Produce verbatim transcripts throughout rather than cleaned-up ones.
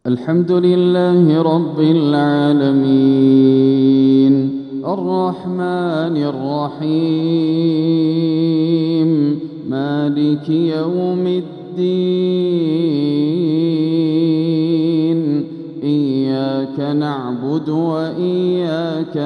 الحمد لله رب العالمين الرحمن الرحيم مالك يوم الدين إياك نعبد وإياك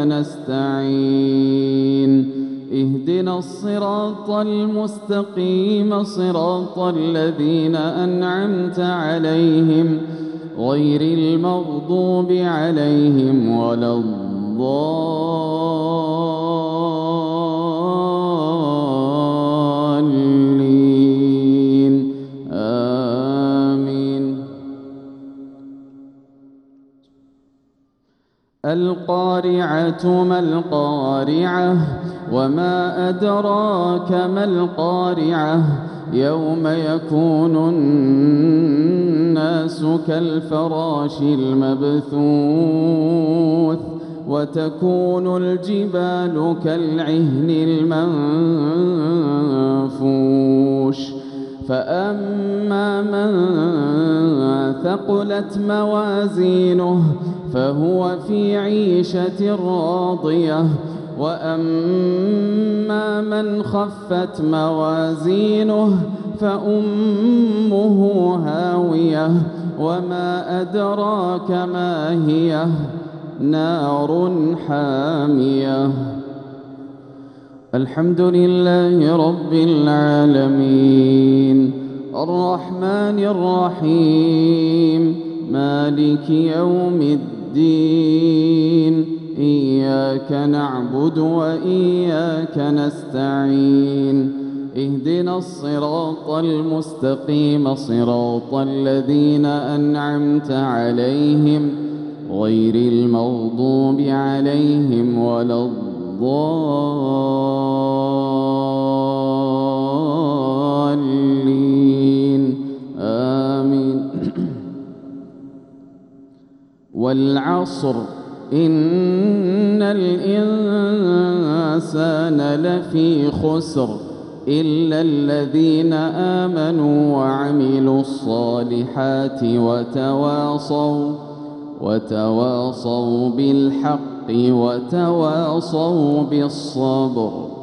نستعين اهدنا الصراط المستقيم صراط الذين أنعمت عليهم غير المغضوب عليهم ولا الضالين آمين. القارعة ما القارعة وما أدراك ما القارعة يوم يكون الناس كالفراش المبثوث وتكون الجبال كالعهن المنفوش فأما من ثقلت موازينه فهو في عيشة راضية وأما من خفت موازينه فأمه هاوية وما أدراك ما هي نار حامية. الحمد لله رب العالمين الرحمن الرحيم مالك يوم الدين إياك نعبد وإياك نستعين اهدنا الصراط المستقيم صراط الذين أنعمت عليهم غير المغضوب عليهم ولا الضالين آمين. والعصر إن الإنسان لفي خسر إلا الذين آمنوا وعملوا الصالحات وتواصوا وتواصوا بالحق وتواصوا بالصبر.